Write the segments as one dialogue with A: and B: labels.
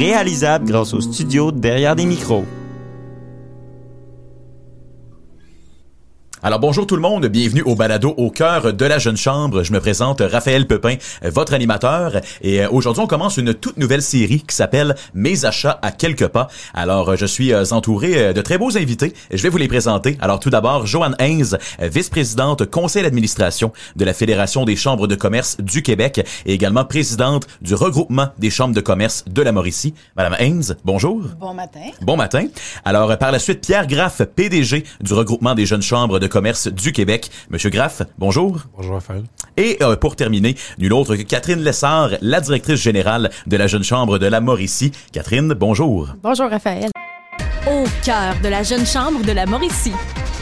A: réalisable grâce au studio derrière des micros.
B: Alors bonjour tout le monde, bienvenue au balado au cœur de la jeune chambre. Je me présente Raphaël Pepin, votre animateur, et aujourd'hui on commence une toute nouvelle série qui s'appelle Mes achats à quelques pas. Alors je suis entouré de très beaux invités et je vais vous les présenter. Alors tout d'abord Joanne Haynes, vice-présidente conseil d'administration de la Fédération des chambres de commerce du Québec et également présidente du regroupement des chambres de commerce de la Mauricie. Madame Haynes, bonjour.
C: Bon matin.
B: Bon matin. Alors par la suite Pierre Graff, PDG du regroupement des jeunes chambres de commerce du Québec. Monsieur Graff, bonjour.
D: Bonjour Raphaël.
B: Et pour terminer, nul autre que Catherine Lessard, la directrice générale de la Jeune Chambre de la Mauricie. Catherine, bonjour.
E: Bonjour Raphaël.
F: Au cœur de la Jeune Chambre de la Mauricie.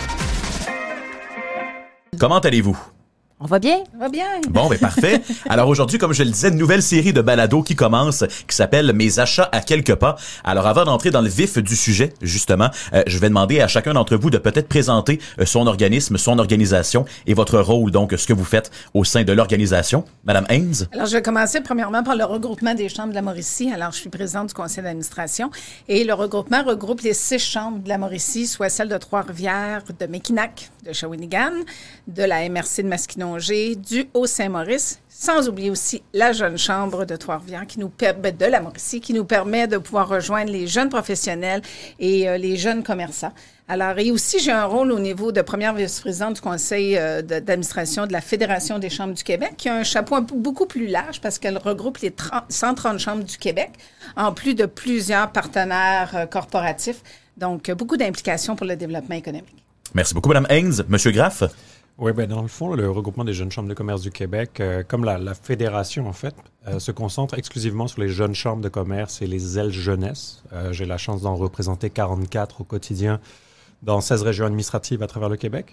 B: Comment allez-vous?
E: On va bien?
C: On va bien.
B: Bon, ben parfait. Alors aujourd'hui, comme je le disais, une nouvelle série de balados qui commence, qui s'appelle Mes achats à quelques pas. Alors avant d'entrer dans le vif du sujet, justement, je vais demander à chacun d'entre vous de peut-être présenter son organisme, son organisation et votre rôle, donc ce que vous faites au sein de l'organisation. Madame Haynes.
C: Alors, je vais commencer premièrement par le regroupement des chambres de la Mauricie. Alors, je suis présidente du conseil d'administration et le regroupement regroupe les 6 chambres de la Mauricie, soit celles de Trois-Rivières, de Mekinac, de Shawinigan, de la MRC de Masquinongé, du Haut-Saint-Maurice, sans oublier aussi la jeune chambre de Trois-Rivières de la Mauricie, qui nous permet de pouvoir rejoindre les jeunes professionnels et les jeunes commerçants. Alors, et aussi, j'ai un rôle au niveau de première vice-présidente du conseil d'administration de la Fédération des chambres du Québec, qui a un chapeau beaucoup plus large parce qu'elle regroupe les 130 chambres du Québec, en plus de plusieurs partenaires corporatifs. Donc, beaucoup d'implications pour le développement économique.
B: Merci beaucoup, Madame Haynes. Monsieur Graff.
D: Oui, ben dans le fond, le regroupement des jeunes chambres de commerce du Québec, comme la fédération, en fait, se concentre exclusivement sur les jeunes chambres de commerce et les ailes jeunesse. J'ai la chance d'en représenter 44 au quotidien dans 16 régions administratives à travers le Québec.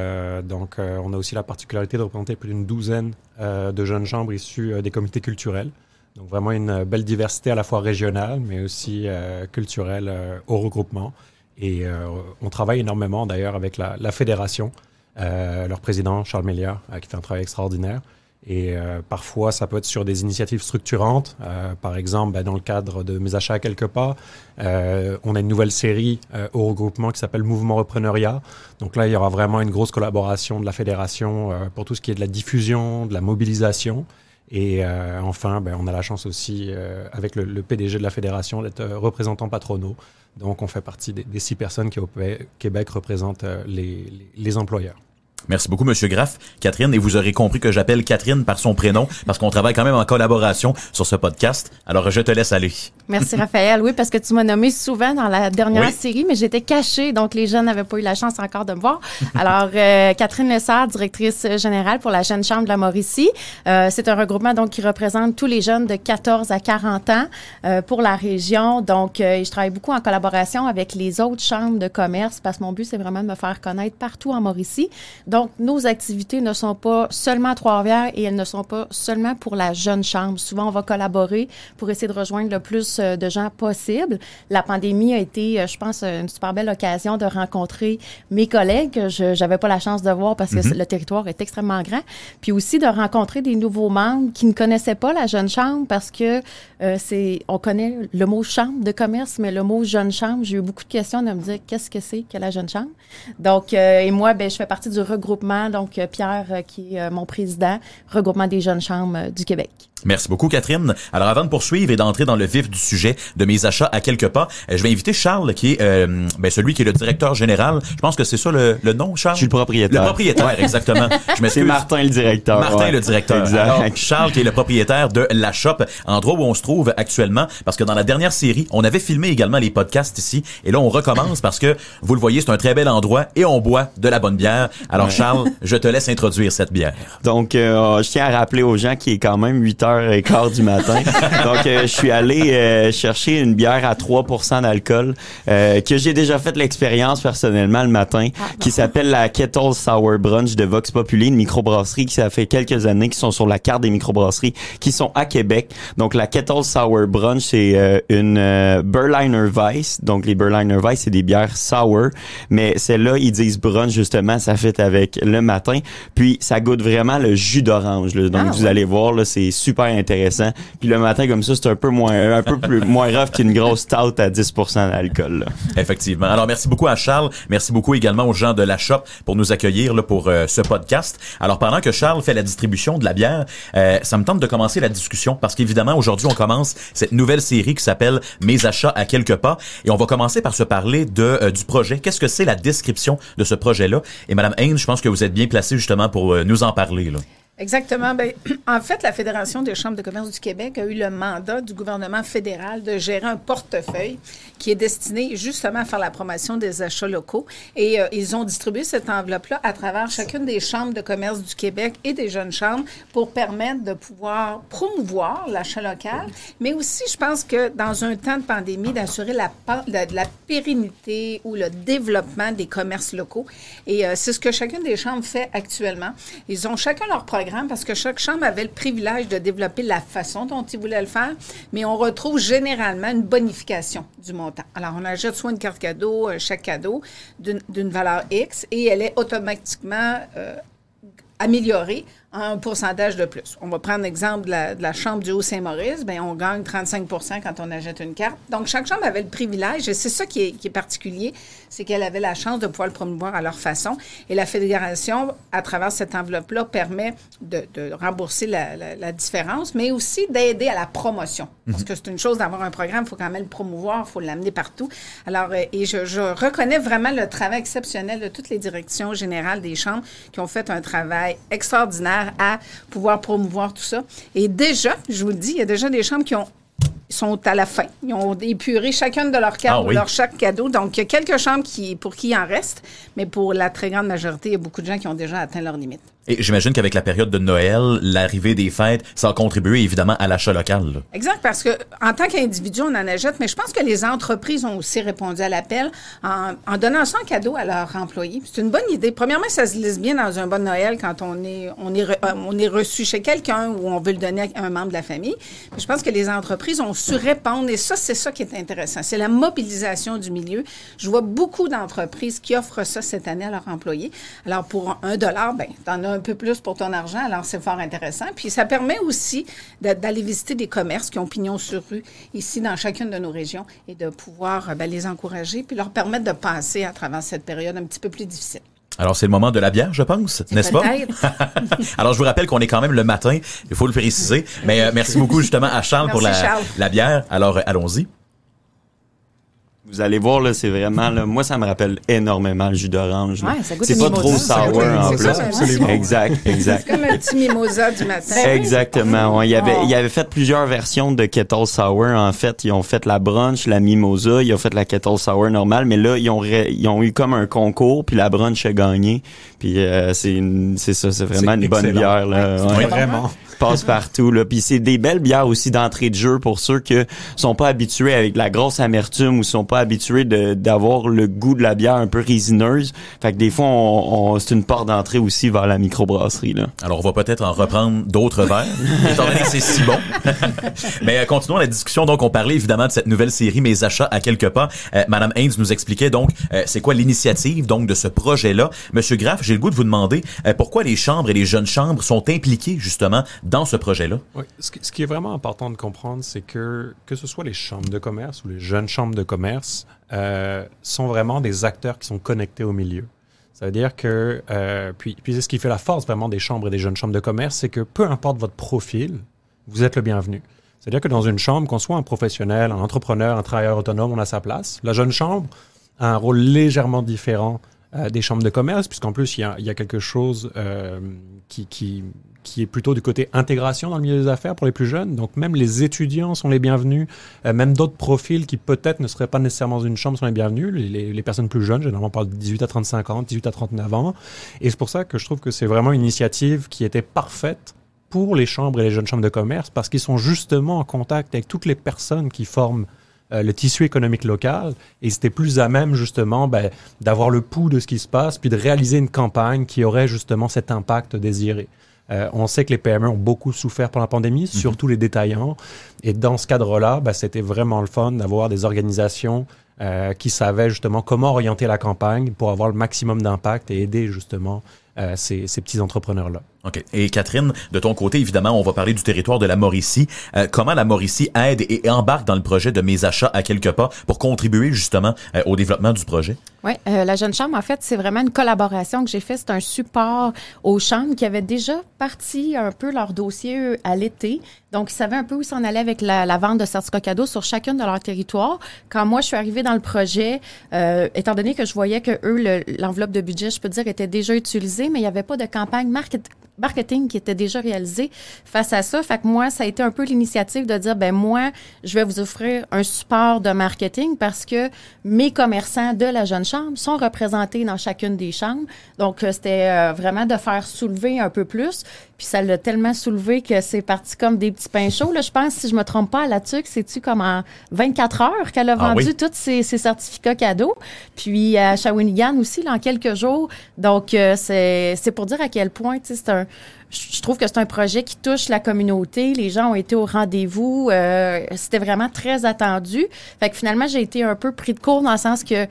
D: Donc, on a aussi la particularité de représenter plus d'une douzaine de jeunes chambres issues des comités culturels. Donc, vraiment une belle diversité à la fois régionale, mais aussi culturelle au regroupement. Et on travaille énormément, d'ailleurs, avec la fédération. Leur président, Charles Méliard, qui fait un travail extraordinaire. Et parfois, ça peut être sur des initiatives structurantes. Par exemple, dans le cadre de Mes achats à quelques pas, on a une nouvelle série au regroupement qui s'appelle Mouvement Repreneuriat. Donc là, il y aura vraiment une grosse collaboration de la fédération pour tout ce qui est de la diffusion, de la mobilisation. Et enfin, on a la chance aussi, avec le PDG de la fédération, d'être représentant patronaux. Donc, on fait partie des 6 personnes qui, au Québec, représentent les employeurs.
B: Merci beaucoup, Monsieur Graff. Catherine, et vous aurez compris que j'appelle Catherine par son prénom parce qu'on travaille quand même en collaboration sur ce podcast. Alors, je te laisse aller.
E: Merci, Raphaël. Oui, parce que tu m'as nommé souvent dans la dernière série, mais j'étais cachée, donc les jeunes n'avaient pas eu la chance encore de me voir. Alors, Catherine Lessard, directrice générale pour la Jeune Chambre de la Mauricie. C'est un regroupement donc qui représente tous les jeunes de 14 à 40 ans pour la région. Donc, je travaille beaucoup en collaboration avec les autres chambres de commerce parce que mon but, c'est vraiment de me faire connaître partout en Mauricie. Donc, nos activités ne sont pas seulement à Trois-Rivières et elles ne sont pas seulement pour la jeune chambre. Souvent, on va collaborer pour essayer de rejoindre le plus de gens possible. La pandémie a été, je pense, une super belle occasion de rencontrer mes collègues que je n'avais pas la chance de voir parce que le territoire est extrêmement grand. Puis aussi de rencontrer des nouveaux membres qui ne connaissaient pas la jeune chambre parce que on connaît le mot chambre de commerce, mais le mot jeune chambre, j'ai eu beaucoup de questions de me dire qu'est-ce que c'est que la jeune chambre. Donc, et moi, je fais partie du regroupement, donc Pierre, qui est mon président, regroupement des jeunes chambres du Québec.
B: Merci beaucoup, Catherine. Alors, avant de poursuivre et d'entrer dans le vif du sujet de Mes achats à quelques pas, je vais inviter Charles, qui est celui qui est le directeur général. Je pense que c'est ça le nom, Charles?
A: Je suis le propriétaire.
B: Le propriétaire, exactement.
A: C'est Martin, le directeur.
B: Martin, le directeur.
A: Exact.
B: Alors, Charles, qui est le propriétaire de La Shop, endroit où on se trouve actuellement, parce que dans la dernière série, on avait filmé également les podcasts ici, et là, on recommence parce que, vous le voyez, c'est un très bel endroit, et on boit de la bonne bière. Alors, Charles, je te laisse introduire cette bière.
A: Donc, je tiens à rappeler aux gens qu'il est quand même 8h15 du matin. Donc, je suis allé chercher une bière à 3% d'alcool que j'ai déjà fait l'expérience personnellement le matin, qui s'appelle la Kettle Sour Brunch de Vox Populi, une microbrasserie qui ça fait quelques années qui sont sur la carte des microbrasseries qui sont à Québec. Donc, la Kettle Sour Brunch, c'est une Berliner Weiss. Donc, les Berliner Weiss, c'est des bières sour, mais celle-là, ils disent brunch, justement, ça fait avec le matin. Puis, ça goûte vraiment le jus d'orange, là. Donc, vous allez voir, là, c'est super super intéressant. Puis le matin, comme ça, c'est un peu moins rough qu'une grosse stout à 10% d'alcool, là.
B: Effectivement. Alors, merci beaucoup à Charles. Merci beaucoup également aux gens de la shop pour nous accueillir là, pour ce podcast. Alors, pendant que Charles fait la distribution de la bière, ça me tente de commencer la discussion parce qu'évidemment, aujourd'hui, on commence cette nouvelle série qui s'appelle Mes achats à quelques pas. Et on va commencer par se parler du projet. Qu'est-ce que c'est la description de ce projet-là? Et Madame Haynes, je pense que vous êtes bien placée justement pour nous en parler, là.
C: Exactement. Bien, en fait, la Fédération des chambres de commerce du Québec a eu le mandat du gouvernement fédéral de gérer un portefeuille qui est destiné justement à faire la promotion des achats locaux. Et ils ont distribué cette enveloppe-là à travers chacune des chambres de commerce du Québec et des jeunes chambres pour permettre de pouvoir promouvoir l'achat local, mais aussi, je pense que dans un temps de pandémie, d'assurer la pérennité ou le développement des commerces locaux. Et c'est ce que chacune des chambres fait actuellement. Ils ont chacun leur programme parce que chaque chambre avait le privilège de développer la façon dont ils voulaient le faire, mais on retrouve généralement une bonification du montant. Alors, on achète soit une carte cadeau, un chèque cadeau d'une valeur X et elle est automatiquement améliorée à un pourcentage de plus. On va prendre l'exemple de la chambre du Haut-Saint-Maurice. Bien, on gagne 35 % quand on achète une carte. Donc, chaque chambre avait le privilège, et c'est ça qui est particulier, c'est qu'elle avait la chance de pouvoir le promouvoir à leur façon. Et la Fédération, à travers cette enveloppe-là, permet de rembourser la différence, mais aussi d'aider à la promotion. Parce que c'est une chose d'avoir un programme, il faut quand même le promouvoir, il faut l'amener partout. Alors, et je reconnais vraiment le travail exceptionnel de toutes les directions générales des chambres qui ont fait un travail extraordinaire à pouvoir promouvoir tout ça. Et déjà, je vous le dis, il y a déjà des chambres qui sont à la fin. Ils ont épuré chacune de leurs cartes ou leur chaque cadeau. Donc, il y a quelques chambres pour qui il en reste, mais pour la très grande majorité, il y a beaucoup de gens qui ont déjà atteint leurs limites.
B: Et j'imagine qu'avec la période de Noël, l'arrivée des fêtes, ça a contribué évidemment à l'achat local, là.
C: Exact, parce que en tant qu'individu, on en achète, mais je pense que les entreprises ont aussi répondu à l'appel en donnant ça en cadeau à leurs employés. C'est une bonne idée. Premièrement, ça se lise bien dans un bon Noël quand on est reçu chez quelqu'un ou on veut le donner à un membre de la famille. Mais je pense que les entreprises ont su répondre et ça, c'est ça qui est intéressant. C'est la mobilisation du milieu. Je vois beaucoup d'entreprises qui offrent ça cette année à leurs employés. Alors, pour $1, ben, t'en as un peu plus pour ton argent, alors c'est fort intéressant. Puis ça permet aussi d'aller visiter des commerces qui ont pignon sur rue ici dans chacune de nos régions et de pouvoir les encourager puis leur permettre de passer à travers cette période un petit peu plus difficile.
B: Alors, c'est le moment de la bière, je pense, n'est-ce pas? Alors, je vous rappelle qu'on est quand même le matin, il faut le préciser. Mais merci beaucoup justement à Charles pour la bière. Alors, allons-y.
A: Vous allez voir, là, c'est vraiment, là, moi, ça me rappelle énormément le jus d'orange.
E: Ouais, ça goûte
A: c'est pas trop sour en plus. Exact.
C: C'est comme un petit mimosa du matin.
A: Exactement. Ouais. Il avait fait plusieurs versions de Kettle Sour. En fait, ils ont fait la brunch, la mimosa, ils ont fait la Kettle Sour normale, mais là, ils ont eu comme un concours, puis la brunch a gagné. Puis c'est ça, c'est vraiment une bonne bière, là.
D: Ouais, vraiment.
A: Passe partout, là. Puis c'est des belles bières aussi d'entrée de jeu pour ceux qui sont pas habitués avec la grosse amertume ou sont pas habitués d'avoir le goût de la bière un peu résineuse. Fait que des fois, c'est une porte d'entrée aussi vers la microbrasserie, là.
B: Alors, on va peut-être en reprendre d'autres verres, étant donné que c'est si bon. Mais continuons la discussion. Donc, on parlait évidemment de cette nouvelle série, Mes achats à quelques pas. Madame Haynes nous expliquait donc c'est quoi l'initiative donc de ce projet-là. Monsieur Graff, j'ai le goût de vous demander pourquoi les chambres et les jeunes chambres sont impliquées justement dans ce projet-là.
D: Oui, ce qui est vraiment important de comprendre, c'est que ce soit les chambres de commerce ou les jeunes chambres de commerce, sont vraiment des acteurs qui sont connectés au milieu. Ça veut dire que, puis c'est ce qui fait la force vraiment des chambres et des jeunes chambres de commerce, c'est que peu importe votre profil, vous êtes le bienvenu. C'est-à-dire que dans une chambre, qu'on soit un professionnel, un entrepreneur, un travailleur autonome, on a sa place. La jeune chambre a un rôle légèrement différent des chambres de commerce, puisqu'en plus, il y a quelque chose qui est plutôt du côté intégration dans le milieu des affaires pour les plus jeunes. Donc, même les étudiants sont les bienvenus. Même d'autres profils qui peut-être ne seraient pas nécessairement dans une chambre sont les bienvenus. Les personnes plus jeunes, généralement, on parle de 18 à 35 ans, 18 à 39 ans. Et c'est pour ça que je trouve que c'est vraiment une initiative qui était parfaite pour les chambres et les jeunes chambres de commerce parce qu'ils sont justement en contact avec toutes les personnes qui forment le tissu économique local et c'était plus à même justement d'avoir le pouls de ce qui se passe puis de réaliser une campagne qui aurait justement cet impact désiré. On sait que les PME ont beaucoup souffert pendant la pandémie, surtout les détaillants. Et dans ce cadre-là, c'était vraiment le fun d'avoir des organisations qui savaient justement comment orienter la campagne pour avoir le maximum d'impact et aider justement ces petits entrepreneurs-là.
B: OK. Et Catherine, de ton côté, évidemment, on va parler du territoire de la Mauricie. Comment la Mauricie aide et embarque dans le projet de Mes achats à quelques pas pour contribuer justement au développement du projet?
E: Oui, la Jeune Chambre, en fait, c'est vraiment une collaboration que j'ai fait. C'est un support aux chambres qui avaient déjà parti un peu leur dossier à l'été. Donc, ils savaient un peu où ils s'en allaient avec la vente de certificats cadeaux sur chacune de leurs territoires. Quand moi, je suis arrivée dans le projet, étant donné que je voyais que eux, l'enveloppe de budget, je peux dire, était déjà utilisée, mais il n'y avait pas de campagne marketing qui était déjà réalisée face à ça. Fait que moi, ça a été un peu l'initiative de dire, ben moi, je vais vous offrir un support de marketing parce que mes commerçants de la Jeune Chambre sont représentés dans chacune des chambres. Donc, c'était vraiment de faire soulever un peu plus. Puis ça l'a tellement soulevé que c'est parti comme des petits pains chauds. Là, je pense, si je me trompe pas, à la TUC, c'est-tu comme en 24 heures qu'elle a vendu tous ses certificats cadeaux. Puis à Shawinigan aussi, là, en quelques jours. Donc, c'est pour dire à quel point, tu sais, je trouve que c'est un projet qui touche la communauté. Les gens ont été au rendez-vous. C'était vraiment très attendu. Fait que finalement, j'ai été un peu pris de court dans le sens que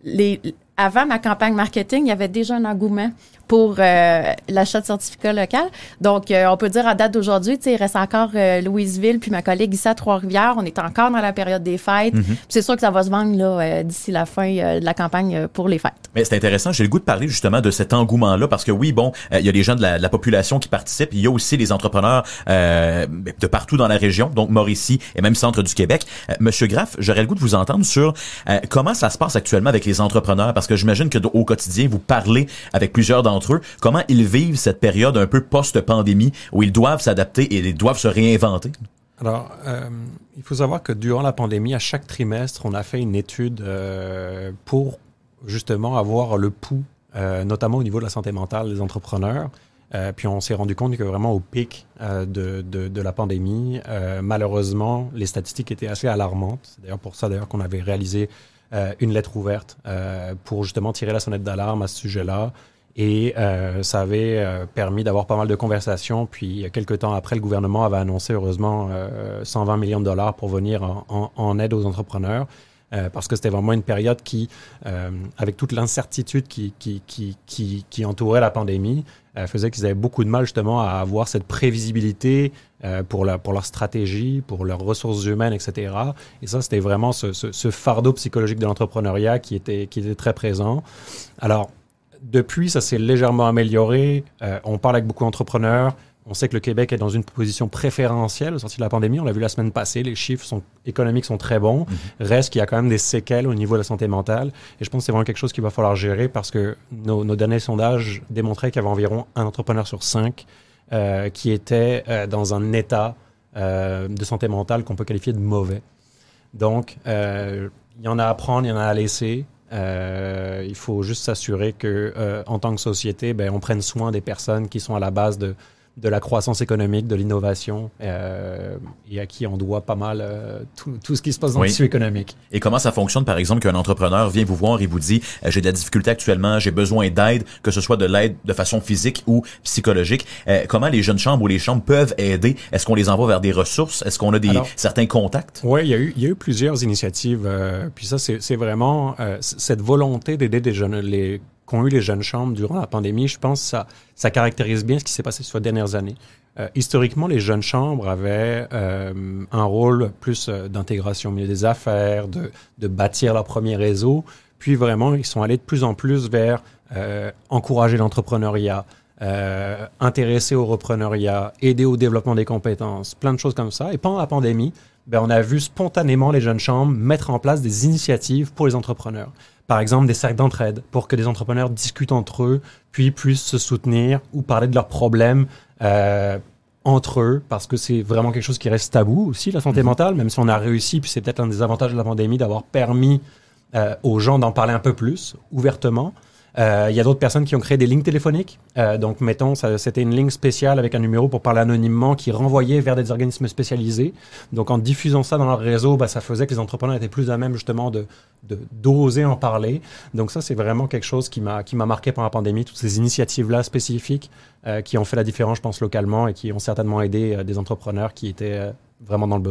E: avant ma campagne marketing, il y avait déjà un engouement pour l'achat de certificats locaux. Donc, on peut dire à date d'aujourd'hui, il reste encore Louisville puis ma collègue ici à Trois-Rivières. On est encore dans la période des fêtes. Mm-hmm. C'est sûr que ça va se vendre là d'ici la fin de la campagne pour les fêtes.
B: Mais c'est intéressant. J'ai le goût de parler justement de cet engouement-là parce que oui, bon, il y a des gens de la population qui participent. Il y a aussi les entrepreneurs de partout dans la région, donc Mauricie et même centre du Québec. Monsieur Graff, j'aurais le goût de vous entendre sur comment ça se passe actuellement avec les entrepreneurs parce que j'imagine que au quotidien, vous parlez avec plusieurs d'entre eux, comment ils vivent cette période un peu post-pandémie où ils doivent s'adapter et ils doivent se réinventer?
D: Alors, il faut savoir que durant la pandémie, à chaque trimestre, on a fait une étude pour justement avoir le pouls, notamment au niveau de la santé mentale des entrepreneurs. Puis on s'est rendu compte que vraiment au pic de la pandémie, malheureusement, les statistiques étaient assez alarmantes. C'est d'ailleurs pour ça qu'on avait réalisé une lettre ouverte pour justement tirer la sonnette d'alarme à ce sujet-là. Et ça avait permis d'avoir pas mal de conversations. Puis, quelques temps après, le gouvernement avait annoncé, heureusement, 120 millions de dollars pour venir en aide aux entrepreneurs. Parce que c'était vraiment une période qui, avec toute l'incertitude qui entourait la pandémie, faisait qu'ils avaient beaucoup de mal justement à avoir cette prévisibilité pour leur stratégie, pour leurs ressources humaines, etc. Et ça, c'était vraiment ce fardeau psychologique de l'entrepreneuriat qui était très présent. Alors, depuis, ça s'est légèrement amélioré. On parle avec beaucoup d'entrepreneurs. On sait que le Québec est dans une position préférentielle au sortir de la pandémie. On l'a vu la semaine passée. Les chiffres économiques sont très bons. Mm-hmm. Reste qu'il y a quand même des séquelles au niveau de la santé mentale. Et je pense que c'est vraiment quelque chose qu'il va falloir gérer parce que nos derniers sondages démontraient qu'il y avait environ un entrepreneur sur 5 qui était dans un état de santé mentale qu'on peut qualifier de mauvais. Donc, il y en a à prendre, il y en a à laisser. Il faut juste s'assurer que, en tant que société, on prenne soin des personnes qui sont à la base de la croissance économique, de l'innovation, et à qui on doit pas mal tout ce qui se passe dans le tissu économique.
B: Et comment ça fonctionne, par exemple, qu'un entrepreneur vient vous voir et vous dit « J'ai de la difficulté actuellement, j'ai besoin d'aide, que ce soit de l'aide de façon physique ou psychologique. » Comment les jeunes chambres ou les chambres peuvent aider? Est-ce qu'on les envoie vers des ressources? Est-ce qu'on a certains contacts?
D: Oui, il y a eu plusieurs initiatives. Puis ça, c'est vraiment cette volonté d'aider des jeunes, qu'ont eu les jeunes chambres durant la pandémie. Je pense que ça caractérise bien ce qui s'est passé sur les dernières années. Historiquement, les jeunes chambres avaient un rôle plus d'intégration au milieu des affaires, de bâtir leur premier réseau. Puis vraiment, ils sont allés de plus en plus vers encourager l'entrepreneuriat, intéresser au repreneuriat, aider au développement des compétences, plein de choses comme ça. Et pendant la pandémie, on a vu spontanément les jeunes chambres mettre en place des initiatives pour les entrepreneurs. Par exemple, des cercles d'entraide pour que des entrepreneurs discutent entre eux, puis puissent se soutenir ou parler de leurs problèmes entre eux, parce que c'est vraiment quelque chose qui reste tabou aussi, la santé mentale, même si on a réussi, puis c'est peut-être un des avantages de la pandémie d'avoir permis aux gens d'en parler un peu plus, ouvertement. Il y a d'autres personnes qui ont créé des lignes téléphoniques. Donc, mettons, c'était une ligne spéciale avec un numéro pour parler anonymement qui renvoyait vers des organismes spécialisés. Donc, en diffusant ça dans leur réseau, ça faisait que les entrepreneurs étaient plus à même justement d'oser en parler. Donc, ça, c'est vraiment quelque chose qui m'a marqué pendant la pandémie. Toutes ces initiatives-là spécifiques qui ont fait la différence, je pense, localement et qui ont certainement aidé des entrepreneurs qui étaient vraiment dans le besoin.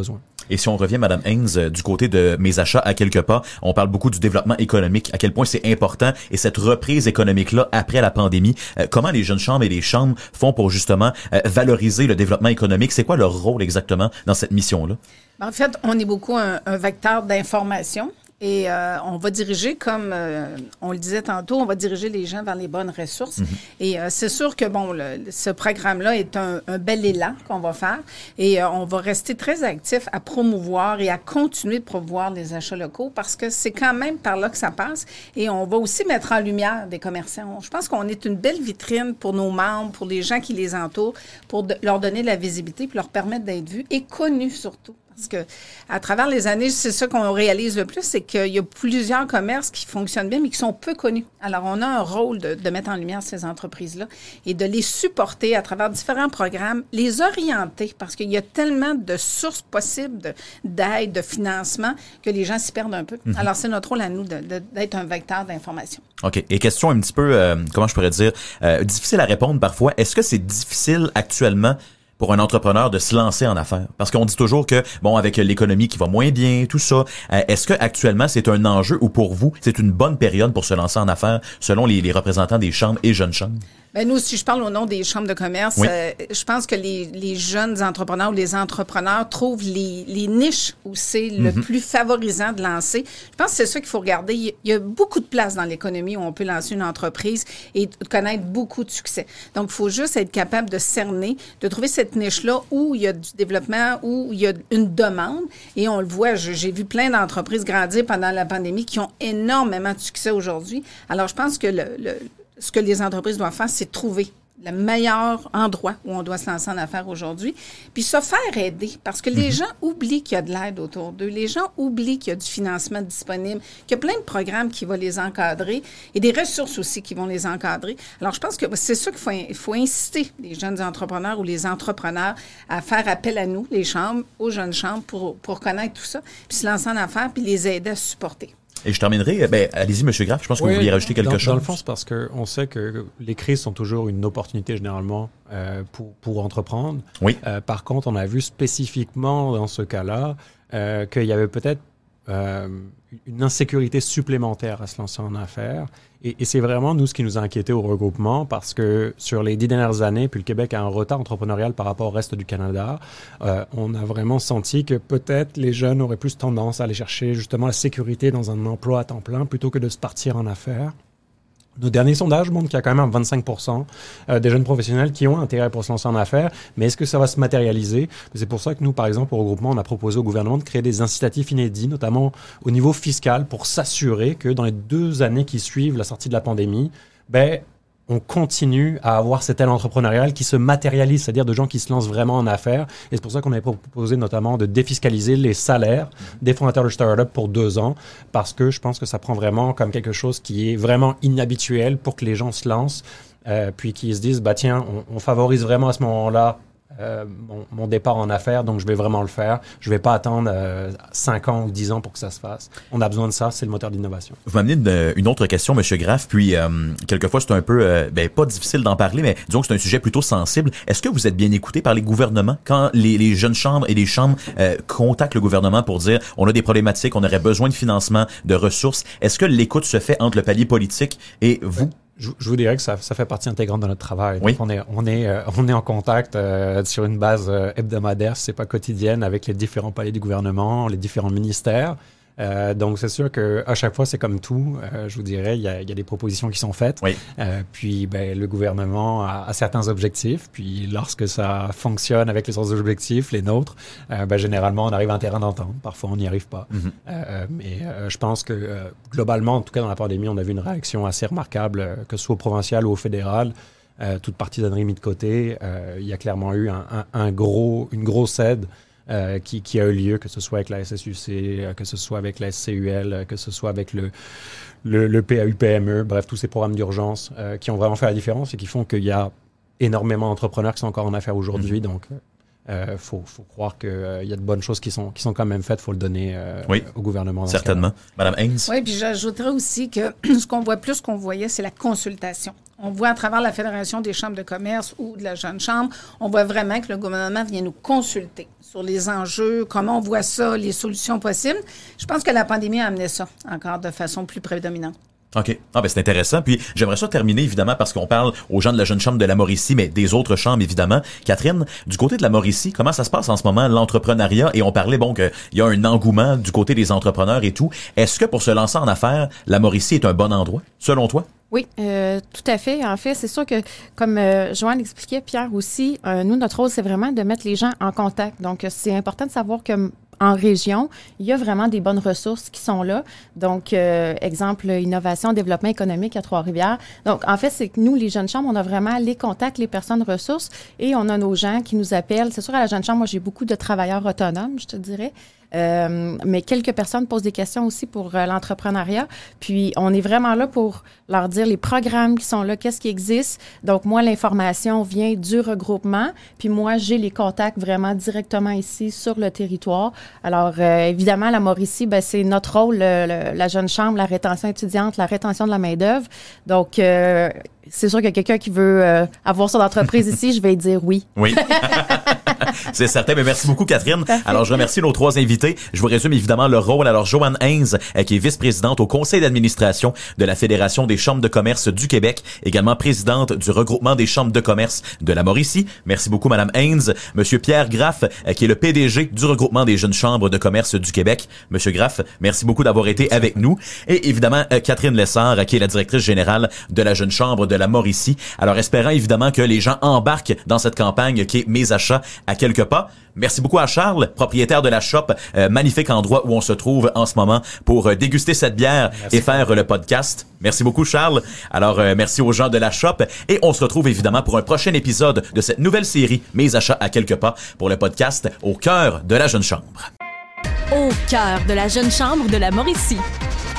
B: Et si on revient, Madame Haynes, du côté de Mes achats à quelques pas, on parle beaucoup du développement économique, à quel point c'est important, et cette reprise économique-là après la pandémie, comment les jeunes chambres et les chambres font pour justement valoriser le développement économique? C'est quoi leur rôle exactement dans cette mission-là?
C: En fait, on est beaucoup un vecteur d'information. Et on va diriger, comme on le disait tantôt, on va diriger les gens vers les bonnes ressources. Et c'est sûr que, ce programme-là est un bel élan qu'on va faire. Et on va rester très actif à promouvoir et à continuer de promouvoir les achats locaux parce que c'est quand même par là que ça passe. Et on va aussi mettre en lumière des commerçants. Je pense qu'on est une belle vitrine pour nos membres, pour les gens qui les entourent, pour leur donner de la visibilité puis leur permettre d'être vus et connus surtout. Parce que à travers les années, c'est ça qu'on réalise le plus, c'est qu'il y a plusieurs commerces qui fonctionnent bien, mais qui sont peu connus. Alors, on a un rôle de mettre en lumière ces entreprises-là et de les supporter à travers différents programmes, les orienter, parce qu'il y a tellement de sources possibles d'aide, de financement, que les gens s'y perdent un peu. Alors, c'est notre rôle à nous d'être un vecteur d'information.
B: OK. Et question un petit peu, comment je pourrais dire, difficile à répondre parfois. Est-ce que c'est difficile actuellement pour un entrepreneur de se lancer en affaires? Parce qu'on dit toujours que, avec l'économie qui va moins bien, tout ça, est-ce que actuellement c'est un enjeu ou pour vous, c'est une bonne période pour se lancer en affaires selon les représentants des chambres et jeunes chambres?
C: Bien, nous, si je parle au nom des chambres de commerce,
B: oui.
C: Je pense que les jeunes entrepreneurs ou les entrepreneurs trouvent les niches où c'est le plus favorisant de lancer. Je pense que c'est ça qu'il faut regarder. Il y a beaucoup de place dans l'économie où on peut lancer une entreprise et connaître beaucoup de succès. Donc, il faut juste être capable de cerner, de trouver cette niche-là où il y a du développement, où il y a une demande. Et on le voit, j'ai vu plein d'entreprises grandir pendant la pandémie qui ont énormément de succès aujourd'hui. Alors, je pense que ce que les entreprises doivent faire, c'est trouver le meilleur endroit où on doit se lancer en affaires aujourd'hui, puis se faire aider, parce que les gens oublient qu'il y a de l'aide autour d'eux, les gens oublient qu'il y a du financement disponible, qu'il y a plein de programmes qui vont les encadrer et des ressources aussi qui vont les encadrer. Alors, je pense que c'est ça qu'il faut inciter les jeunes entrepreneurs ou les entrepreneurs à faire appel à nous, les chambres, aux jeunes chambres, pour connaître tout ça, puis se lancer en affaires, puis les aider à se supporter.
B: Et je terminerai, allez-y, M. Graff, je pense que vous vouliez rajouter quelque chose.
D: Dans le fond, c'est parce qu'on sait que les crises sont toujours une opportunité généralement pour entreprendre. Oui. Par contre, on a vu spécifiquement dans ce cas-là qu'il y avait peut-être une insécurité supplémentaire à se lancer en affaires. Et c'est vraiment, nous, ce qui nous a inquiétés au regroupement, parce que sur les 10 dernières années, puis le Québec a un retard entrepreneurial par rapport au reste du Canada, on a vraiment senti que peut-être les jeunes auraient plus tendance à aller chercher justement la sécurité dans un emploi à temps plein plutôt que de se partir en affaires. Nos derniers sondages montrent qu'il y a quand même 25% des jeunes professionnels qui ont intérêt pour se lancer en affaires, mais est-ce que ça va se matérialiser? C'est pour ça que nous, par exemple, au regroupement, on a proposé au gouvernement de créer des incitatifs inédits, notamment au niveau fiscal, pour s'assurer que dans les 2 années qui suivent la sortie de la pandémie, on continue à avoir cette aile entrepreneuriale qui se matérialise, c'est-à-dire de gens qui se lancent vraiment en affaires. Et c'est pour ça qu'on avait proposé notamment de défiscaliser les salaires des fondateurs de start-up pour 2 ans, parce que je pense que ça prend vraiment comme quelque chose qui est vraiment inhabituel pour que les gens se lancent, puis qu'ils se disent, tiens, on favorise vraiment à ce moment-là mon départ en affaires, donc je vais vraiment le faire. Je ne vais pas attendre 5 ans ou 10 ans pour que ça se fasse. On a besoin de ça, c'est le moteur d'innovation.
B: Vous m'amenez une autre question, M. Graff, puis quelquefois c'est un peu, pas difficile d'en parler, mais disons que c'est un sujet plutôt sensible. Est-ce que vous êtes bien écouté par les gouvernements quand les jeunes chambres et les chambres contactent le gouvernement pour dire on a des problématiques, on aurait besoin de financement, de ressources? Est-ce que l'écoute se fait entre le palier politique et vous?
D: Je vous dirais que ça fait partie intégrante de notre travail. Oui. Donc on est en contact sur une base hebdomadaire, si c'est pas quotidienne, avec les différents paliers du gouvernement, les différents ministères. Donc, c'est sûr qu'à chaque fois, c'est comme tout. Je vous dirais, il y a des propositions qui sont faites. Oui. Puis, le gouvernement a certains objectifs. Puis, lorsque ça fonctionne avec les autres objectifs, les nôtres, généralement, on arrive à un terrain d'entente. Parfois, on n'y arrive pas. Mais je pense que, globalement, en tout cas dans la pandémie, on a vu une réaction assez remarquable, que ce soit au provincial ou au fédéral. Toute partisanerie mise de côté. Il y a clairement eu une grosse aide qui a eu lieu, que ce soit avec la SSUC, que ce soit avec la SCUL, que ce soit avec le PAU-PME, bref, tous ces programmes d'urgence qui ont vraiment fait la différence et qui font qu'il y a énormément d'entrepreneurs qui sont encore en affaires aujourd'hui. Donc, faut croire qu'il y a de bonnes choses qui sont quand même faites. Faut le donner au gouvernement.
B: Certainement. Madame Haynes?
C: Oui, puis j'ajouterais aussi que ce qu'on voit plus qu'on voyait, c'est la consultation. On voit à travers la Fédération des chambres de commerce ou de la Jeune Chambre, on voit vraiment que le gouvernement vient nous consulter sur les enjeux, comment on voit ça, les solutions possibles. Je pense que la pandémie a amené ça encore de façon plus prédominante.
B: OK. Ah, ben, c'est intéressant. Puis, j'aimerais ça terminer, évidemment, parce qu'on parle aux gens de la Jeune Chambre de la Mauricie, mais des autres chambres, évidemment. Catherine, du côté de la Mauricie, comment ça se passe en ce moment, l'entrepreneuriat? Et on parlait, bon, qu'il y a un engouement du côté des entrepreneurs et tout. Est-ce que pour se lancer en affaires, la Mauricie est un bon endroit, selon toi?
E: Oui, tout à fait. En fait, c'est sûr que, comme Joanne l'expliquait, Pierre aussi, nous, notre rôle, c'est vraiment de mettre les gens en contact. Donc, c'est important de savoir que en région, il y a vraiment des bonnes ressources qui sont là. Donc, exemple, innovation, développement économique à Trois-Rivières. Donc, en fait, c'est que nous, les Jeunes Chambres, on a vraiment les contacts, les personnes ressources et on a nos gens qui nous appellent. C'est sûr, à la Jeune Chambre, moi, j'ai beaucoup de travailleurs autonomes, je te dirais. Mais quelques personnes posent des questions aussi pour l'entrepreneuriat. Puis, on est vraiment là pour leur dire les programmes qui sont là, qu'est-ce qui existe. Donc, moi, l'information vient du regroupement. Puis, moi, j'ai les contacts vraiment directement ici sur le territoire. Alors, évidemment, la Mauricie, ben, c'est notre rôle, la Jeune Chambre, la rétention étudiante, la rétention de la main-d'œuvre. Donc, c'est sûr qu'il y a quelqu'un qui veut avoir son entreprise ici, je vais dire oui.
B: Oui. C'est certain, mais merci beaucoup, Catherine.
E: Parfait.
B: Alors, je remercie nos trois invités. Je vous résume évidemment le rôle. Alors, Joanne Haynes, qui est vice-présidente au conseil d'administration de la Fédération des chambres de commerce du Québec, également présidente du regroupement des chambres de commerce de la Mauricie. Merci beaucoup, Madame Haynes. Monsieur Pierre Graff, qui est le PDG du regroupement des jeunes chambres de commerce du Québec. Monsieur Graff, merci beaucoup d'avoir été avec nous. Et évidemment, Catherine Lessard, qui est la directrice générale de la jeune chambre de la Mauricie. Alors, espérant évidemment que les gens embarquent dans cette campagne qui est Mes achats à quelques pas. Merci beaucoup à Charles, propriétaire de la shop, magnifique endroit où on se trouve en ce moment pour déguster cette bière et faire le podcast. Merci beaucoup, Charles. Alors, merci aux gens de la shop et on se retrouve évidemment pour un prochain épisode de cette nouvelle série Mes achats à quelques pas pour le podcast Au cœur de la Jeune Chambre.
F: Au cœur de la Jeune Chambre de la Mauricie.